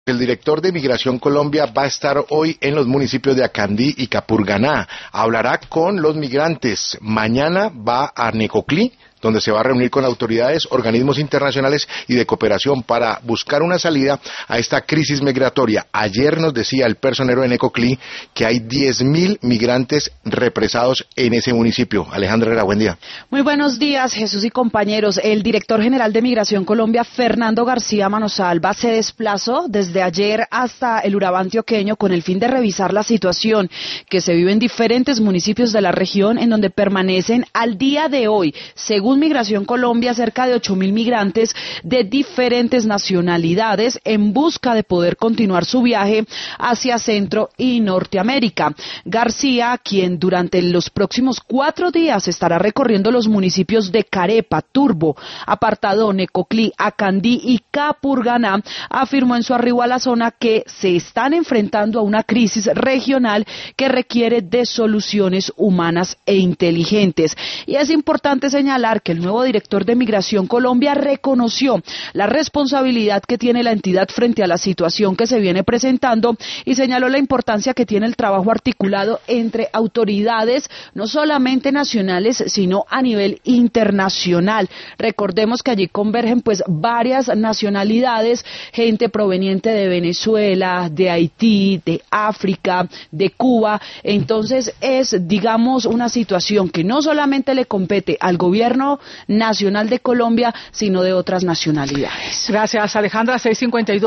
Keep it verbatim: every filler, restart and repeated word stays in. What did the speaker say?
El director de Migración Colombia va a estar hoy en los municipios de Acandí y Capurganá. Hablará con los migrantes. Mañana va a Necoclí, donde se va a reunir con autoridades, organismos internacionales y de cooperación para buscar una salida a esta crisis migratoria. Ayer nos decía el personero de Necoclí que hay diez mil migrantes represados en ese municipio. Alejandra Herrera, buen día. Muy buenos días, Jesús y compañeros. El director general de Migración Colombia, Fernando García Manosalva, se desplazó desde ayer hasta el Urabá antioqueño con el fin de revisar la situación que se vive en diferentes municipios de la región, en donde permanecen al día de hoy, según Migración Colombia, cerca de ocho mil migrantes de diferentes nacionalidades en busca de poder continuar su viaje hacia Centro y Norteamérica. García, quien durante los próximos cuatro días estará recorriendo los municipios de Carepa, Turbo, Apartadó, Necoclí, Acandí y Capurganá, afirmó en su arribo a la zona que se están enfrentando a una crisis regional que requiere de soluciones humanas e inteligentes. Y es importante señalar que el nuevo director de Migración Colombia reconoció la responsabilidad que tiene la entidad frente a la situación que se viene presentando y señaló la importancia que tiene el trabajo articulado entre autoridades, no solamente nacionales, sino a nivel internacional. Recordemos que allí convergen pues varias nacionalidades, gente proveniente de Venezuela, de Haití, de África, de Cuba. Entonces es, digamos, una situación que no solamente le compete al gobierno nacional de Colombia, sino de otras nacionalidades. Gracias, Alejandra. seis cincuenta y dos